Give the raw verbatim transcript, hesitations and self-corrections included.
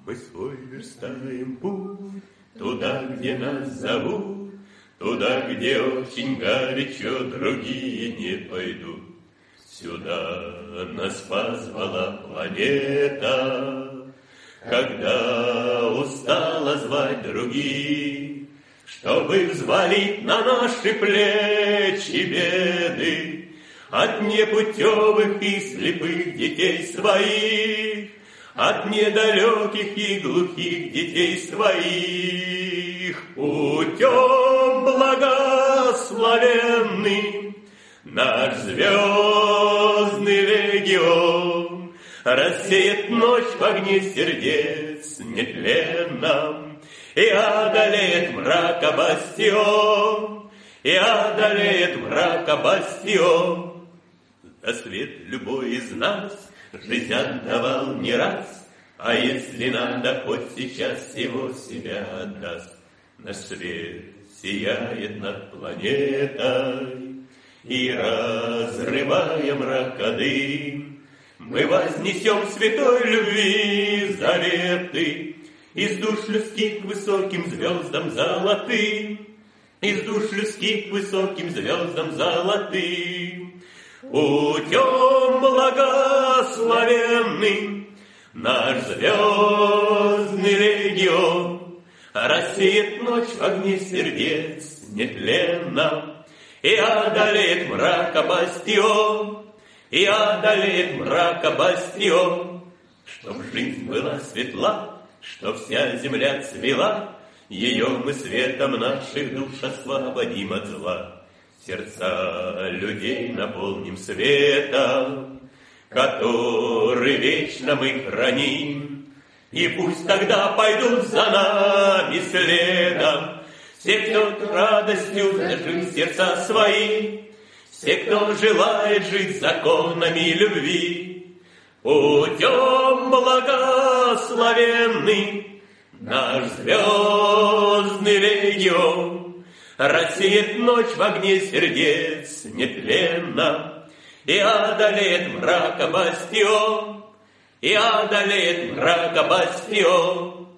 Мы свой верстаем путь, туда, где нас зовут, туда, где очень горячо другие не пойдут. Сюда нас позвала планета, когда устала звать других, чтобы взвалить на наши плечи беды от непутевых и слепых детей своих, от недалеких и глухих детей своих. Путем благословенным наш звездный легион рассеет ночь в огне сердец нетленном и одолеет мрака бастион, и одолеет мрака бастион. За свет любой из нас жизнь отдавал не раз, а если надо, хоть сейчас всего себя отдаст. Наш свет сияет над планетой, и, разрывая мракодым, мы вознесем святой любви заветы из душ людских к высоким звездам золотым, из душ людских к высоким звездам золотым. Путем благословенным наш звездный легион рассеет ночь в огне сердец нетленном и одолеет мрака бастион, и одолеет мрака бастион. Чтоб жизнь была светла, чтоб вся земля цвела, ее мы светом наших душ освободим от зла. Сердца людей наполним светом, который вечно мы храним, и пусть тогда пойдут за нами следом все, кто радостью зажил сердца свои, все, кто желает жить законами любви. Путем благословенным наш звездный легион рассеет ночь в огне сердец нетленном и одолеет мрака бастион, и одолеет мрака бастион.